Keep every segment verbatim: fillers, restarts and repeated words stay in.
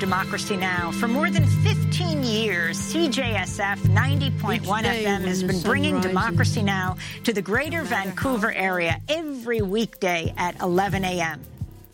Democracy Now! For more than fifteen years, C J S F ninety point one F M has been bringing Democracy Now! To the greater Vancouver area every weekday at eleven a m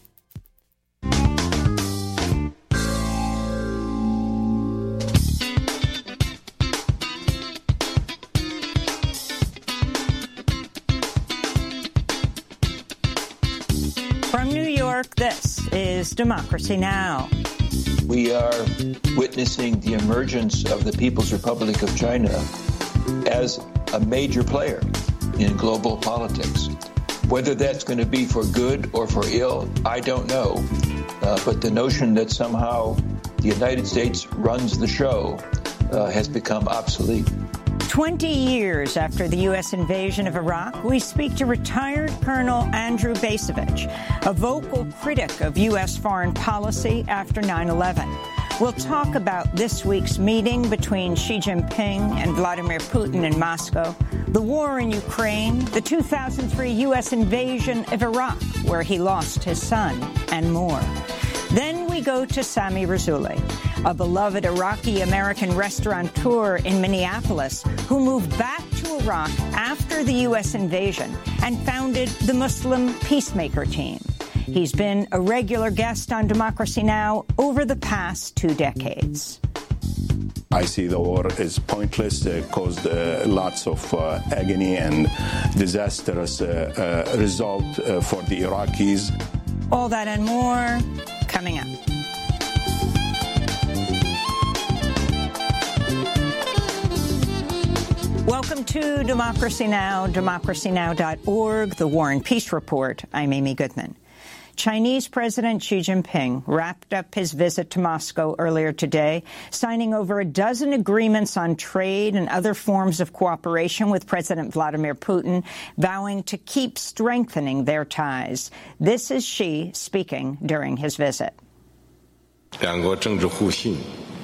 From New York, this is Democracy Now! We are witnessing the emergence of the People's Republic of China as a major player in global politics. Whether that's going to be for good or for ill, I don't know. Uh, but the notion that somehow the United States runs the show uh, has become obsolete. Twenty years after the U S invasion of Iraq, we speak to retired Colonel Andrew Bacevich, a vocal critic of U S foreign policy after nine eleven. We'll talk about this week's meeting between Xi Jinping and Vladimir Putin in Moscow, the war in Ukraine, the two thousand three U S invasion of Iraq, where he lost his son, and more. Then we go to Sami Razzouli, a beloved Iraqi-American restaurateur in Minneapolis who moved back to Iraq after the U S invasion and founded the Muslim Peacemaker Team. He's been a regular guest on Democracy Now! Over the past two decades. I see the war is pointless. It caused uh, lots of uh, agony and disastrous uh, uh, result uh, for the Iraqis. All that and more coming up. Welcome to Democracy Now!, democracy now dot org, the War and Peace Report. I'm Amy Goodman. Chinese President Xi Jinping wrapped up his visit to Moscow earlier today, signing over a dozen agreements on trade and other forms of cooperation with President Vladimir Putin, vowing to keep strengthening their ties. This is Xi speaking during his visit. The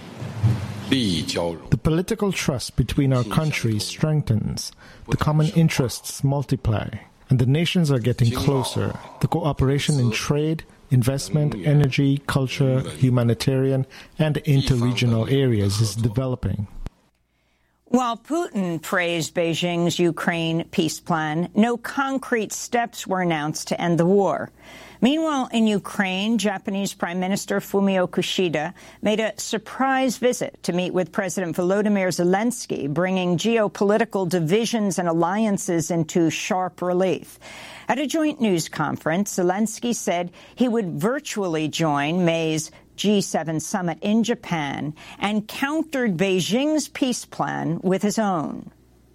political trust between our countries strengthens, the common interests multiply, and the nations are getting closer. The cooperation in trade, investment, energy, culture, humanitarian, and interregional areas is developing. While Putin praised Beijing's Ukraine peace plan, no concrete steps were announced to end the war. Meanwhile, in Ukraine, Japanese Prime Minister Fumio Kishida made a surprise visit to meet with President Volodymyr Zelensky, bringing geopolitical divisions and alliances into sharp relief. At a joint news conference, Zelensky said he would virtually join May's G seven summit in Japan and countered Beijing's peace plan with his own.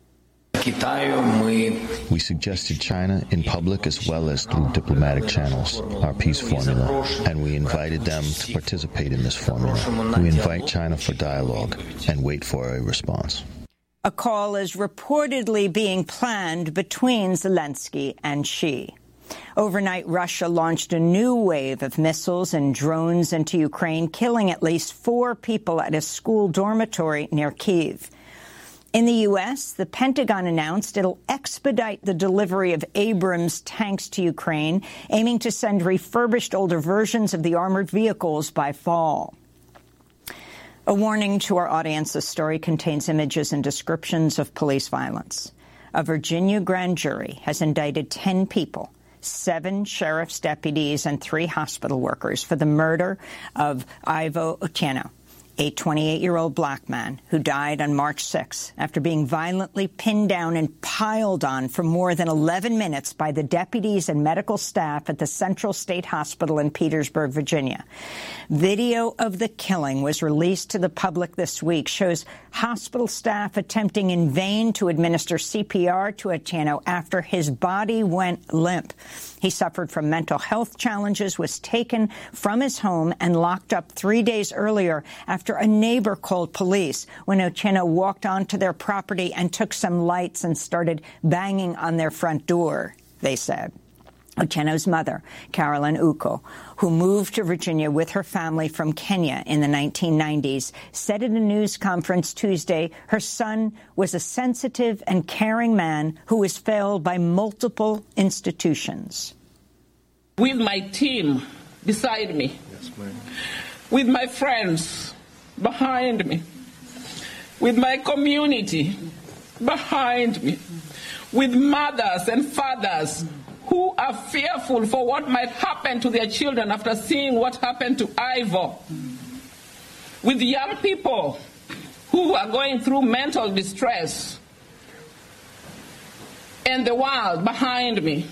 We suggested China in public as well as through diplomatic channels our peace formula, and we invited them to participate in this formula. We invite China for dialogue and wait for a response. A call is reportedly being planned between Zelensky and Xi. Overnight, Russia launched a new wave of missiles and drones into Ukraine, killing at least four people at a school dormitory near Kyiv. In the U S, the Pentagon announced it'll expedite the delivery of Abrams tanks to Ukraine, aiming to send refurbished older versions of the armored vehicles by fall. A warning to our audience: this story contains images and descriptions of police violence. A Virginia grand jury has indicted ten people, seven sheriff's deputies and three hospital workers, for the murder of Ivo Otieno, a twenty-eight-year-old black man who died on March sixth after being violently pinned down and piled on for more than eleven minutes by the deputies and medical staff at the Central State Hospital in Petersburg, Virginia. Video of the killing was released to the public this week, shows hospital staff attempting in vain to administer C P R to Otieno after his body went limp. He suffered from mental health challenges, was taken from his home and locked up three days earlier after a neighbor called police when Otieno walked onto their property and took some lights and started banging on their front door, they said. Otieno's mother, Carolyn Uko, who moved to Virginia with her family from Kenya in the nineteen nineties, said at a news conference Tuesday her son was a sensitive and caring man who was failed by multiple institutions. With my team beside me, yes, ma'am. with my friends behind me, with my community behind me, with mothers and fathers who are fearful for what might happen to their children after seeing what happened to Ivor, with young people who are going through mental distress, and the world behind me.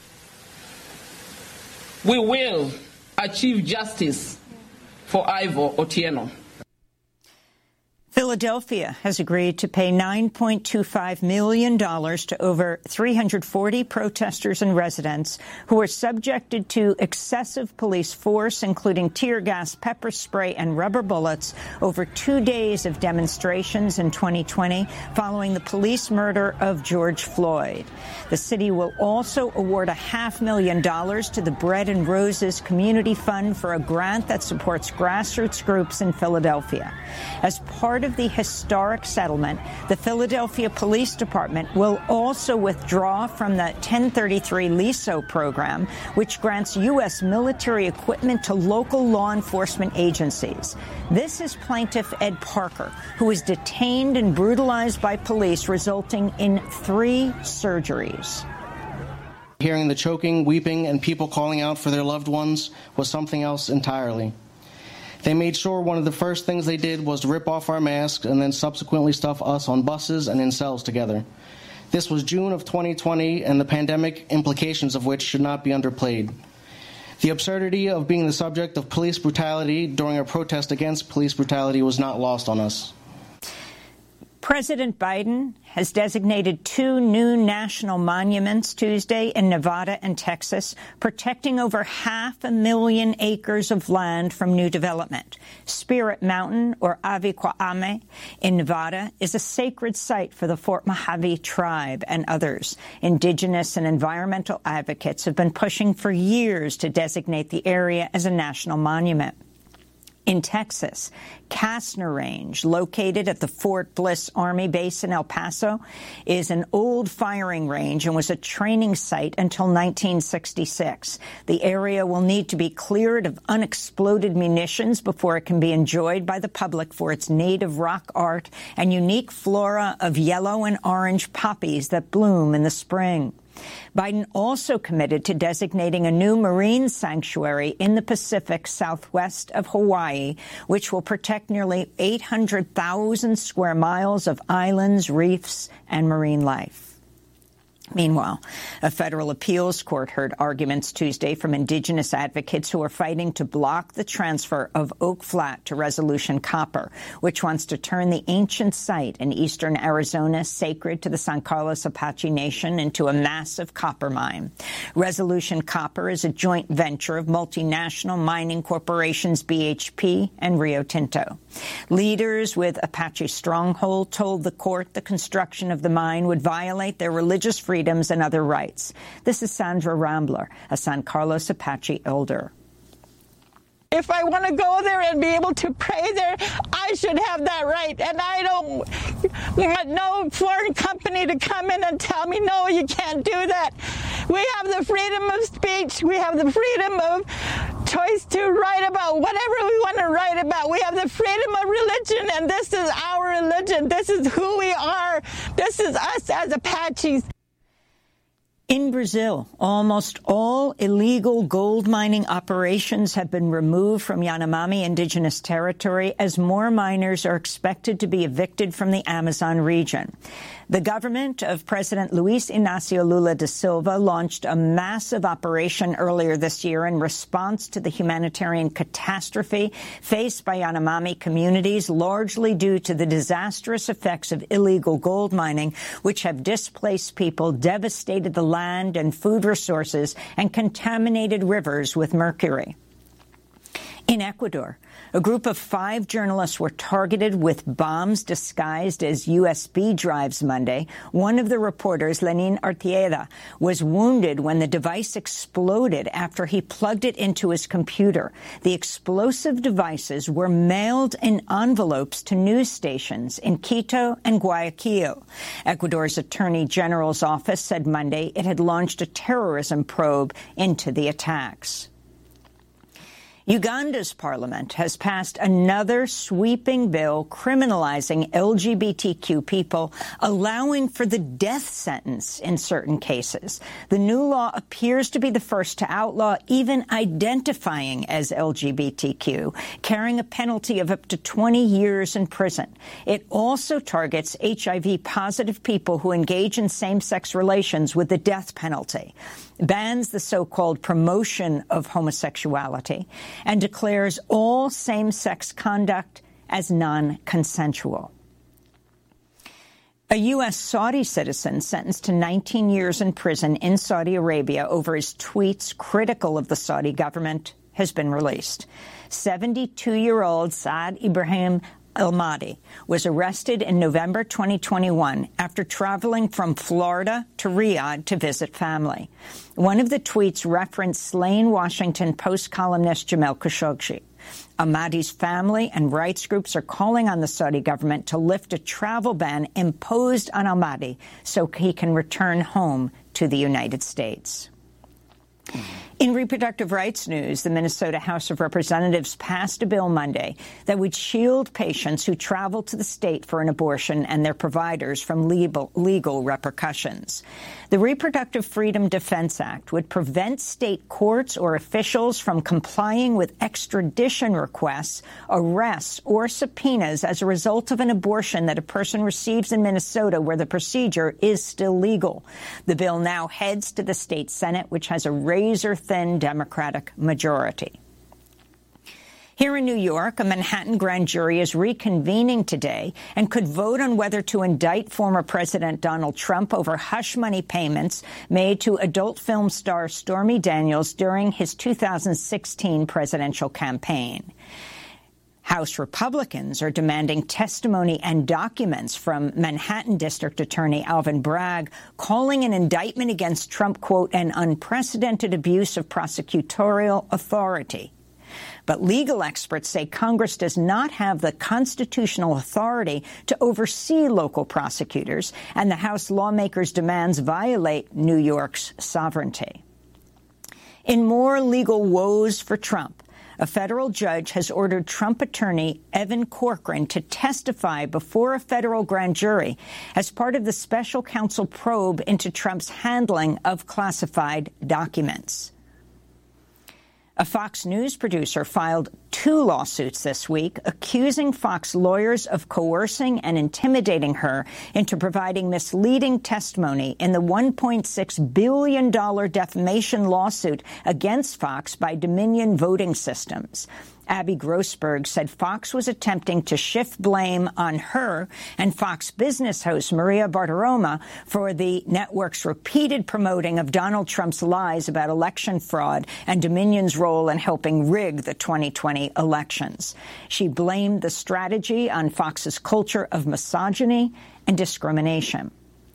We will achieve justice for Ivor Otieno. Philadelphia has agreed to pay nine point two five million dollars to over three hundred forty protesters and residents who were subjected to excessive police force, including tear gas, pepper spray, and rubber bullets over two days of demonstrations in twenty twenty following the police murder of George Floyd. The city will also award a half million dollars to the Bread and Roses Community Fund for a grant that supports grassroots groups in Philadelphia. As part of the historic settlement, the Philadelphia Police Department will also withdraw from the ten thirty-three L I S O program, which grants U S military equipment to local law enforcement agencies. This is plaintiff Ed Parker, who was detained and brutalized by police, resulting in three surgeries. Hearing the choking, weeping, and people calling out for their loved ones was something else entirely. They made sure one of the first things they did was to rip off our masks and then subsequently stuff us on buses and in cells together. This was June of twenty twenty, and the pandemic implications of which should not be underplayed. The absurdity of being the subject of police brutality during a protest against police brutality was not lost on us. President Biden has designated two new national monuments Tuesday in Nevada and Texas, protecting over half a million acres of land from new development. Spirit Mountain, or Avikwa'ame, in Nevada, is a sacred site for the Fort Mojave tribe and others. Indigenous and environmental advocates have been pushing for years to designate the area as a national monument. In Texas, Kastner Range, located at the Fort Bliss Army Base in El Paso, is an old firing range and was a training site until nineteen sixty-six. The area will need to be cleared of unexploded munitions before it can be enjoyed by the public for its native rock art and unique flora of yellow and orange poppies that bloom in the spring. Biden also committed to designating a new marine sanctuary in the Pacific southwest of Hawaii, which will protect nearly eight hundred thousand square miles of islands, reefs, and marine life. Meanwhile, a federal appeals court heard arguments Tuesday from indigenous advocates who are fighting to block the transfer of Oak Flat to Resolution Copper, which wants to turn the ancient site in eastern Arizona sacred to the San Carlos Apache Nation into a massive copper mine. Resolution Copper is a joint venture of multinational mining corporations B H P and Rio Tinto. Leaders with Apache Stronghold told the court the construction of the mine would violate their religious freedom freedoms and other rights. This is Sandra Rambler, a San Carlos Apache elder. If I want to go there and be able to pray there, I should have that right. And I don't want no foreign company to come in and tell me, no, you can't do that. We have the freedom of speech. We have the freedom of choice to write about whatever we want to write about. We have the freedom of religion, and this is our religion. This is who we are. This is us as Apaches. In Brazil, almost all illegal gold mining operations have been removed from Yanomami indigenous territory as more miners are expected to be evicted from the Amazon region. The government of President Luiz Inácio Lula da Silva launched a massive operation earlier this year in response to the humanitarian catastrophe faced by Yanomami communities, largely due to the disastrous effects of illegal gold mining, which have displaced people, devastated the land and food resources, and contaminated rivers with mercury. In Ecuador, a group of five journalists were targeted with bombs disguised as U S B drives Monday. One of the reporters, Lenin Artieda, was wounded when the device exploded after he plugged it into his computer. The explosive devices were mailed in envelopes to news stations in Quito and Guayaquil. Ecuador's Attorney General's office said Monday it had launched a terrorism probe into the attacks. Uganda's parliament has passed another sweeping bill criminalizing L G B T Q people, allowing for the death sentence in certain cases. The new law appears to be the first to outlaw even identifying as L G B T Q, carrying a penalty of up to twenty years in prison. It also targets H I V-positive people who engage in same-sex relations with the death penalty, bans the so-called promotion of homosexuality, and declares all same-sex conduct as non-consensual. A U S Saudi citizen sentenced to nineteen years in prison in Saudi Arabia over his tweets critical of the Saudi government has been released. seventy-two-year-old Saad Ibrahim Al-Mahdi was arrested in November twenty twenty-one after traveling from Florida to Riyadh to visit family. One of the tweets referenced slain Washington Post columnist Jamal Khashoggi. Al-Mahdi's family and rights groups are calling on the Saudi government to lift a travel ban imposed on Al-Mahdi so he can return home to the United States. In reproductive rights news, the Minnesota House of Representatives passed a bill Monday that would shield patients who travel to the state for an abortion and their providers from legal, legal repercussions. The Reproductive Freedom Defense Act would prevent state courts or officials from complying with extradition requests, arrests, or subpoenas as a result of an abortion that a person receives in Minnesota where the procedure is still legal. The bill now heads to the state Senate, which has a razor-thin Democratic majority. Here in New York, a Manhattan grand jury is reconvening today and could vote on whether to indict former President Donald Trump over hush money payments made to adult film star Stormy Daniels during his two thousand sixteen presidential campaign. House Republicans are demanding testimony and documents from Manhattan District Attorney Alvin Bragg, calling an indictment against Trump, quote, an unprecedented abuse of prosecutorial authority. But legal experts say Congress does not have the constitutional authority to oversee local prosecutors, and the House lawmakers' demands violate New York's sovereignty. In more legal woes for Trump, a federal judge has ordered Trump attorney Evan Corcoran to testify before a federal grand jury as part of the special counsel probe into Trump's handling of classified documents. A Fox News producer filed two lawsuits this week accusing Fox lawyers of coercing and intimidating her into providing misleading testimony in the one point six billion dollars defamation lawsuit against Fox by Dominion Voting Systems. Abby Grossberg said Fox was attempting to shift blame on her and Fox business host Maria Bartiromo for the network's repeated promoting of Donald Trump's lies about election fraud and Dominion's role in helping rig the twenty twenty elections. She blamed the strategy on Fox's culture of misogyny and discrimination.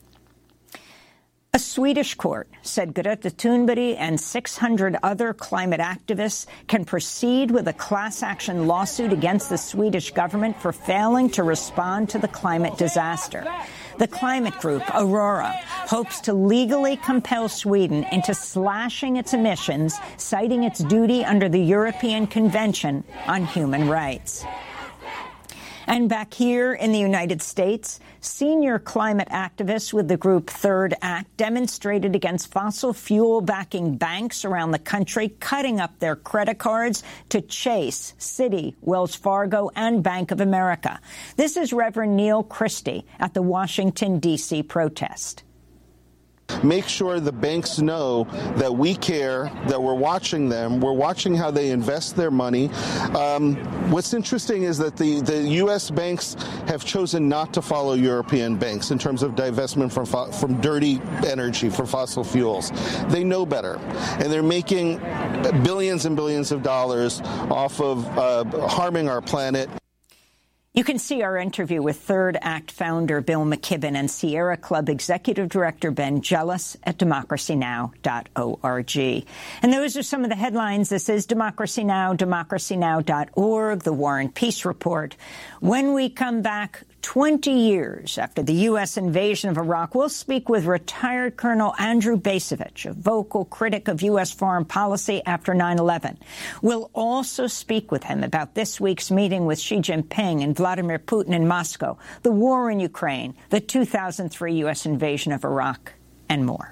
A Swedish court said Greta Thunberg and six hundred other climate activists can proceed with a class action lawsuit against the Swedish government for failing to respond to the climate disaster. The climate group, Aurora, hopes to legally compel Sweden into slashing its emissions, citing its duty under the European Convention on Human Rights. And back here in the United States, senior climate activists with the group Third Act demonstrated against fossil fuel backing banks around the country, cutting up their credit cards to Chase, Citi, Wells Fargo, and Bank of America. This is Reverend Neil Christie at the Washington, D C protest. Make sure the banks know that we care, that we're watching them, we're watching how they invest their money. Um, what's interesting is that the, the U S banks have chosen not to follow European banks in terms of divestment from, from dirty energy, for fossil fuels. They know better, and they're making billions and billions of dollars off of uh, harming our planet. You can see our interview with Third Act founder Bill McKibben and Sierra Club executive director Ben Jealous at democracy now dot org. And those are some of the headlines. This is Democracy Now!, democracy now dot org, the War and Peace Report. When we come back, twenty years after the U S invasion of Iraq, we'll speak with retired Colonel Andrew Bacevich, a vocal critic of U S foreign policy after nine eleven. We'll also speak with him about this week's meeting with Xi Jinping and Vladimir Putin in Moscow, the war in Ukraine, the two thousand three U S invasion of Iraq, and more.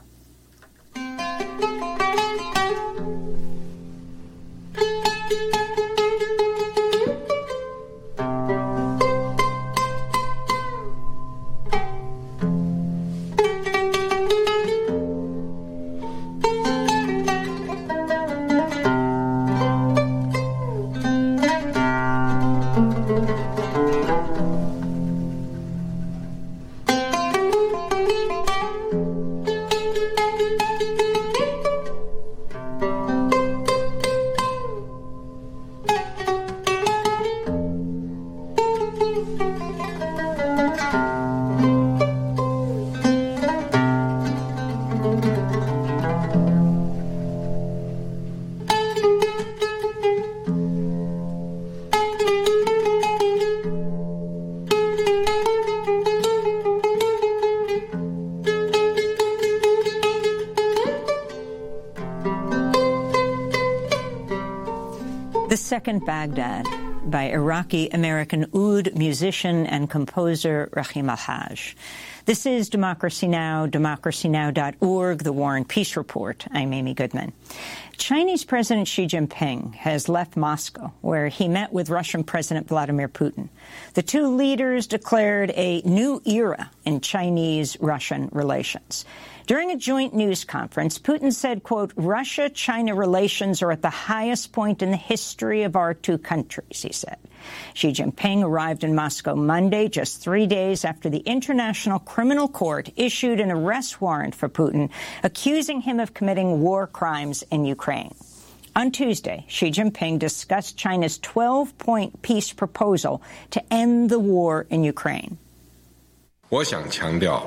Second Baghdad by Iraqi-American oud musician and composer Rahim Al-Haj. This is Democracy Now!, democracy now dot org, the War and Peace Report. I'm Amy Goodman. Chinese President Xi Jinping has left Moscow, where he met with Russian President Vladimir Putin. The two leaders declared a new era in Chinese-Russian relations. During a joint news conference, Putin said, quote, Russia-China relations are at the highest point in the history of our two countries, he said. Xi Jinping arrived in Moscow Monday, just three days after the International Criminal Court issued an arrest warrant for Putin, accusing him of committing war crimes in Ukraine. On Tuesday, Xi Jinping discussed China's twelve-point peace proposal to end the war in Ukraine. 我想强调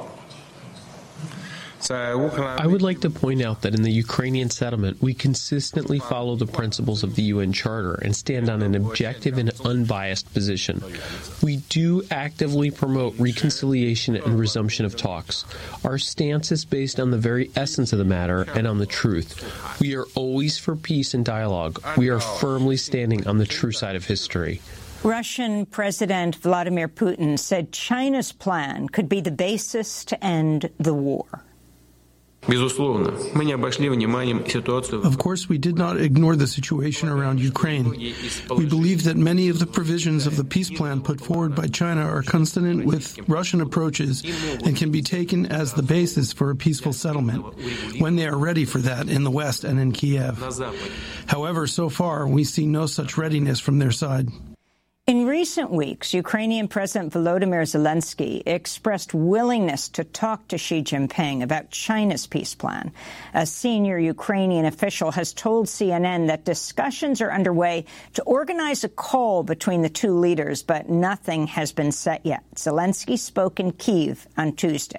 I would like to point out that in the Ukrainian settlement, we consistently follow the principles of the U N Charter and stand on an objective and unbiased position. We do actively promote reconciliation and resumption of talks. Our stance is based on the very essence of the matter and on the truth. We are always for peace and dialogue. We are firmly standing on the true side of history. Russian President Vladimir Putin said China's plan could be the basis to end the war. Of course, we did not ignore the situation around Ukraine. We believe that many of the provisions of the peace plan put forward by China are consonant with Russian approaches and can be taken as the basis for a peaceful settlement when they are ready for that in the West and in Kiev. However, so far, we see no such readiness from their side. In recent weeks, Ukrainian President Volodymyr Zelensky expressed willingness to talk to Xi Jinping about China's peace plan. A senior Ukrainian official has told C N N that discussions are underway to organize a call between the two leaders, but nothing has been set yet. Zelensky spoke in Kyiv on Tuesday.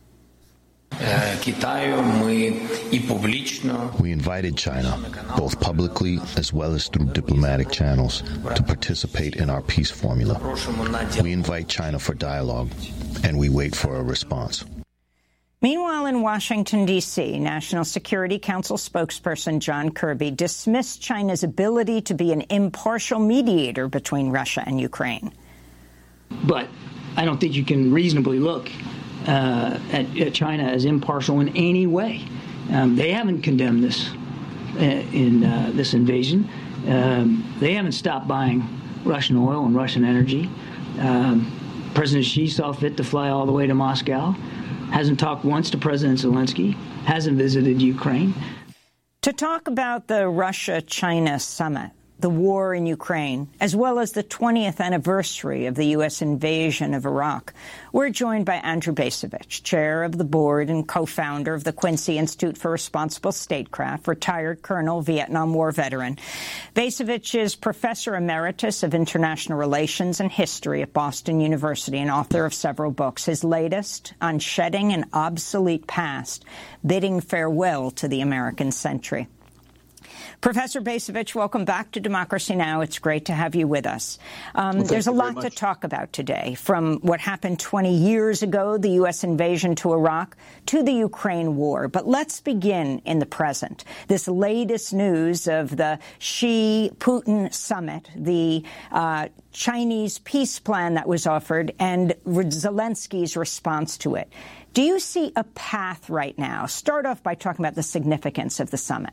We invited China, both publicly as well as through diplomatic channels, to participate in our peace formula. We invite China for dialogue, and we wait for a response. Meanwhile, in Washington, D C, National Security Council spokesperson John Kirby dismissed China's ability to be an impartial mediator between Russia and Ukraine. But I don't think you can reasonably look Uh, at, at China as impartial in any way. Um, they haven't condemned this uh, in uh, this invasion. Um, they haven't stopped buying Russian oil and Russian energy. Um, President Xi saw fit to fly all the way to Moscow. Hasn't talked once to President Zelensky. Hasn't visited Ukraine. To talk about the Russia-China summit, the war in Ukraine, as well as the twentieth anniversary of the U S invasion of Iraq. We're joined by Andrew Bacevich, chair of the board and co-founder of the Quincy Institute for Responsible Statecraft, retired colonel, Vietnam War veteran. Bacevich is professor emeritus of international relations and history at Boston University and author of several books. His latest, On Shedding an Obsolete Past, Bidding Farewell to the American Century. Professor Bacevich, welcome back to Democracy Now! It's great to have you with us. Um, well, there's a lot to talk about today, from what happened twenty years ago, the U S invasion to Iraq, to the Ukraine war. But let's begin in the present. This latest news of the Xi-Putin summit, the uh, Chinese peace plan that was offered, and Zelensky's response to it. Do you see a path right now? Start off by talking about the significance of the summit.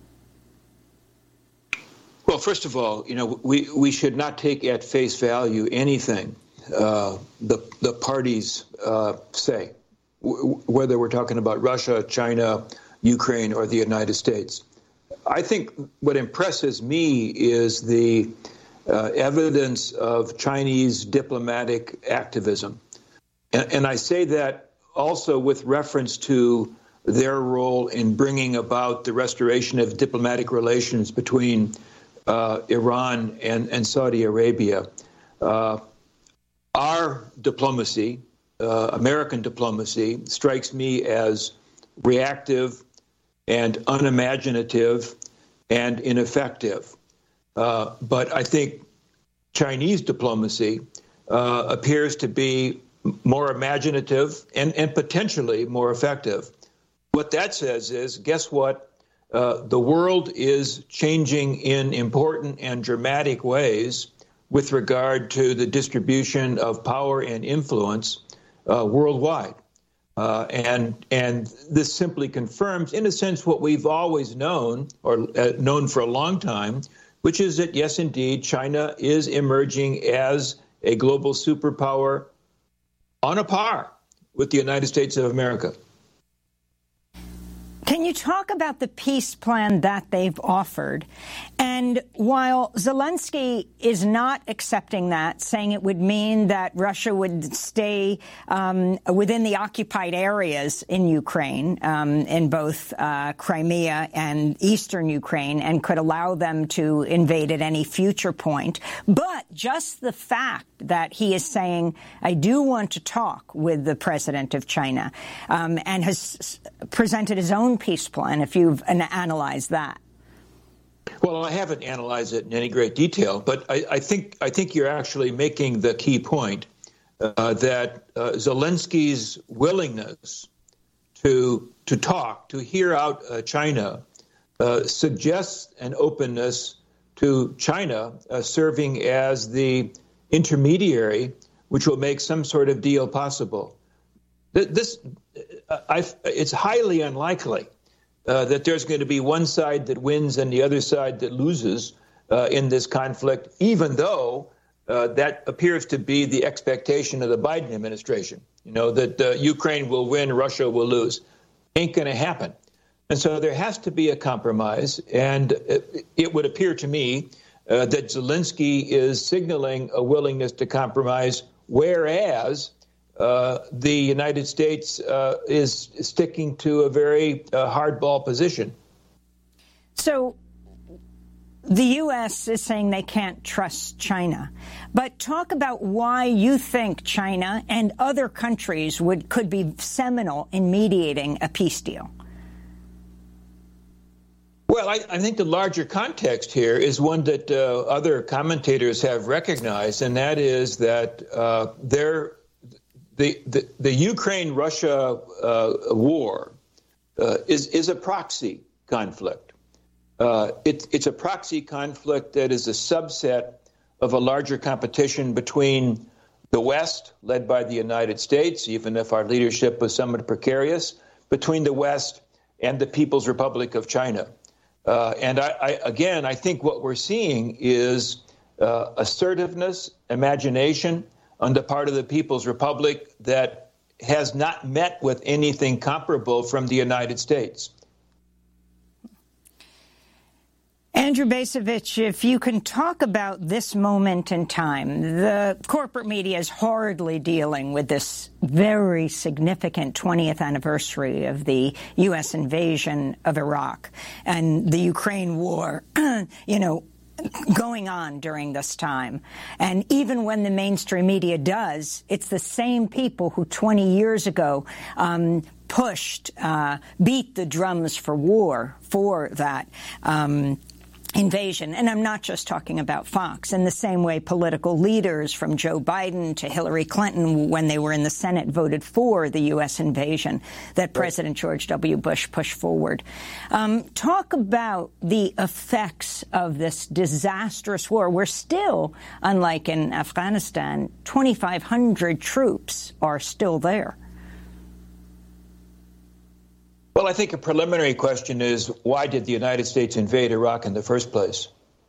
Well, first of all, you know, we, we should not take at face value anything uh, the the parties uh, say, w- whether we're talking about Russia, China, Ukraine, or the United States. I think what impresses me is the uh, evidence of Chinese diplomatic activism. And, and I say that also with reference to their role in bringing about the restoration of diplomatic relations between Uh, Iran and, and Saudi Arabia. Uh, our diplomacy, uh, American diplomacy, strikes me as reactive and unimaginative and ineffective. Uh, but I think Chinese diplomacy uh, appears to be more imaginative and, and potentially more effective. What that says is, guess what? Uh, the world is changing in important and dramatic ways with regard to the distribution of power and influence uh, worldwide. Uh, and and this simply confirms, in a sense, what we've always known, or uh, known for a long time, which is that, yes, indeed, China is emerging as a global superpower on a par with the United States of America. Can you talk about the peace plan that they've offered? And while Zelensky is not accepting that, saying it would mean that Russia would stay um, within the occupied areas in Ukraine, um, in both uh, Crimea and eastern Ukraine, and could allow them to invade at any future point. But just the fact that he is saying, I do want to talk with the president of China, um, and has presented his own peace plan, if you've analyzed that. Well, I haven't analyzed it in any great detail, but I, I think I think you're actually making the key point uh, that uh, Zelensky's willingness to to talk, to hear out uh, China, uh, suggests an openness to China uh, serving as the intermediary, which will make some sort of deal possible. This, I, it's highly unlikely uh, that there's going to be one side that wins and the other side that loses uh, in this conflict, even though uh, that appears to be the expectation of the Biden administration, you know, that uh, Ukraine will win, Russia will lose. Ain't going to happen. And so there has to be a compromise. And it, it would appear to me uh, that Zelensky is signaling a willingness to compromise, whereas uh, the United States uh, is sticking to a very uh, hardball position. So the U S is saying they can't trust China. But talk about why you think China and other countries would could be seminal in mediating a peace deal. Well, I, I think the larger context here is one that uh, other commentators have recognized, and that is that uh, there, the, the the Ukraine-Russia uh, war uh, is is a proxy conflict. Uh, it, it's a proxy conflict that is a subset of a larger competition between the West, led by the United States, even if our leadership was somewhat precarious, between the West and the People's Republic of China. Uh, and I, I, again, I think what we're seeing is uh, assertiveness, imagination on the part of the People's Republic that has not met with anything comparable from the United States. Andrew Bacevich, if you can talk about this moment in time, the corporate media is hardly dealing with this very significant twentieth anniversary of the U S invasion of Iraq and the Ukraine war, you know, going on during this time. And even when the mainstream media does, it's the same people who twenty years ago um, pushed, uh, beat the drums for war for that um invasion. And I'm not just talking about Fox. In the same way, political leaders from Joe Biden to Hillary Clinton, when they were in the Senate, voted for the U S invasion that President George W. Bush pushed forward. Um, talk about the effects of this disastrous war. We're still, unlike in Afghanistan, twenty-five hundred troops are still there. Well, I think a preliminary question is, why did the United States invade Iraq in the first place?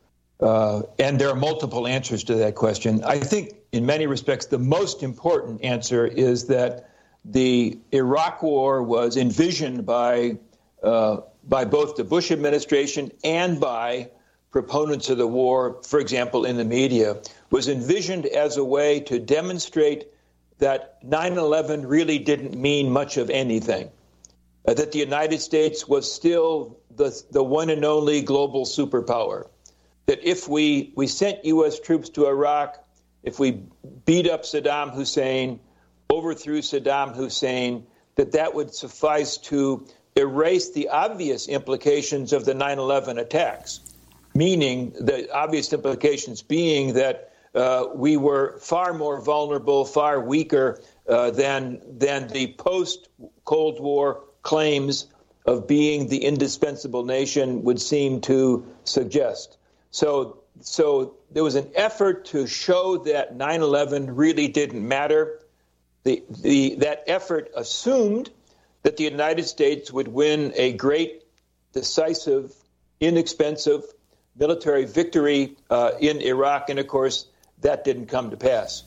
Uh, and there are multiple answers to that question. I think in many respects, the most important answer is that the Iraq war was envisioned by uh, by both the Bush administration and by proponents of the war, for example, in the media, was envisioned as a way to demonstrate that nine eleven really didn't mean much of anything. Uh, that the United States was still the, the one and only global superpower. That if we, we sent U S troops to Iraq, if we beat up Saddam Hussein, overthrew Saddam Hussein, that that would suffice to erase the obvious implications of the nine eleven attacks, meaning the obvious implications being that uh, we were far more vulnerable, far weaker uh, than, than the post-Cold War claims of being the indispensable nation would seem to suggest. So, so there was an effort to show that nine eleven really didn't matter. The, the, that effort assumed that the United States would win a great, decisive, inexpensive military victory uh, in Iraq, and of course, that didn't come to pass.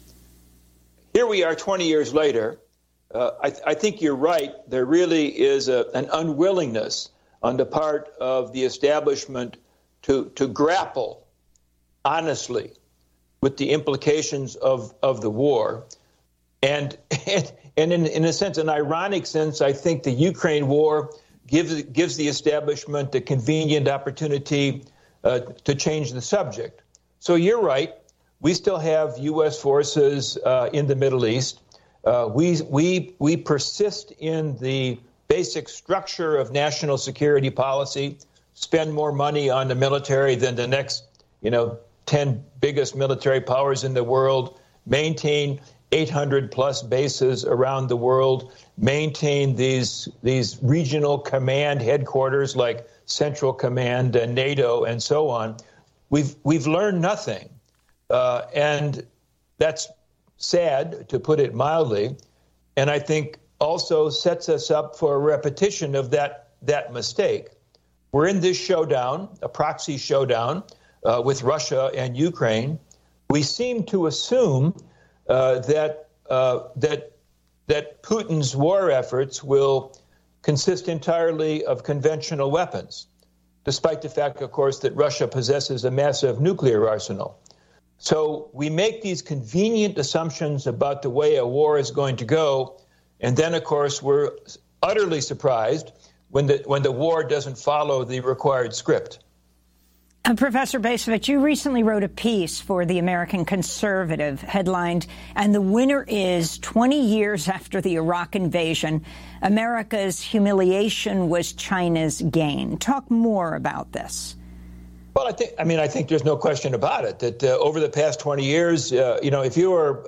Here we are twenty years later. Uh, I, th- I think you're right. There really is a, an unwillingness on the part of the establishment to, to grapple honestly with the implications of, of the war. And, and, and in, in a sense, an ironic sense, I think the Ukraine war gives, gives the establishment a convenient opportunity uh, to change the subject. So you're right. We still have U S forces uh, in the Middle East. Uh, we we we persist in the basic structure of national security policy, spend more money on the military than the next, you know, ten biggest military powers in the world, maintain eight hundred plus bases around the world, maintain these these regional command headquarters like Central Command and NATO and so on. We've we've learned nothing, uh, and that's sad, to put it mildly, and I think also sets us up for a repetition of that that mistake. We're in this showdown, a proxy showdown uh, with Russia and Ukraine. We seem to assume uh, that uh, that that Putin's war efforts will consist entirely of conventional weapons, despite the fact, of course, that Russia possesses a massive nuclear arsenal. So we make these convenient assumptions about the way a war is going to go, and then, of course, we're utterly surprised when the when the war doesn't follow the required script. Uh, Professor Bacevich, you recently wrote a piece for the American Conservative headlined, "And the winner is twenty years after the Iraq invasion, America's humiliation was China's gain." Talk more about this. Well, I think, I mean, I think there's no question about it that uh, over the past twenty years, uh, you know, if you were,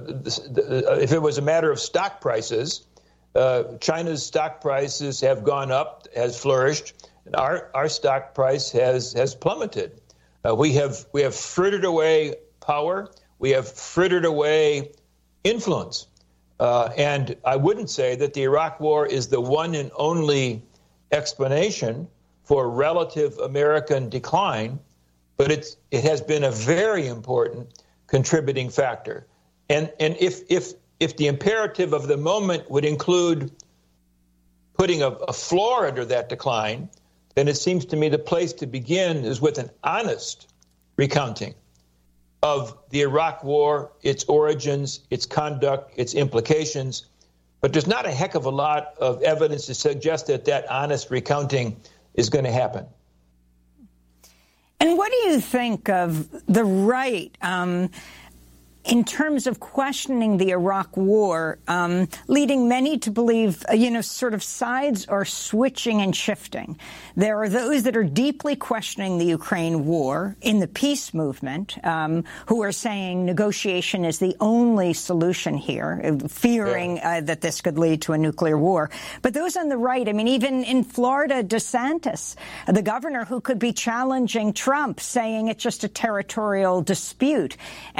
uh, if it was a matter of stock prices, uh, China's stock prices have gone up, has flourished, and our, our stock price has has plummeted. Uh, we have we have frittered away power, we have frittered away influence, uh, and I wouldn't say that the Iraq War is the one and only explanation for relative American decline, but it's, it has been a very important contributing factor. And and if if if the imperative of the moment would include putting a, a floor under that decline, then it seems to me the place to begin is with an honest recounting of the Iraq War, its origins, its conduct, its implications. But there's not a heck of a lot of evidence to suggest that that honest recounting is going to happen. And what do you think of the right um, in terms of questioning the Iraq War, um, leading many to believe, uh, you know, sort of sides are switching and shifting? There are those that are deeply questioning the Ukraine war in the peace movement, um, who are saying negotiation is the only solution here, fearing yeah. uh, that this could lead to a nuclear war. But those on the right, I mean, even in Florida, DeSantis, the governor who could be challenging Trump, saying it's just a territorial dispute.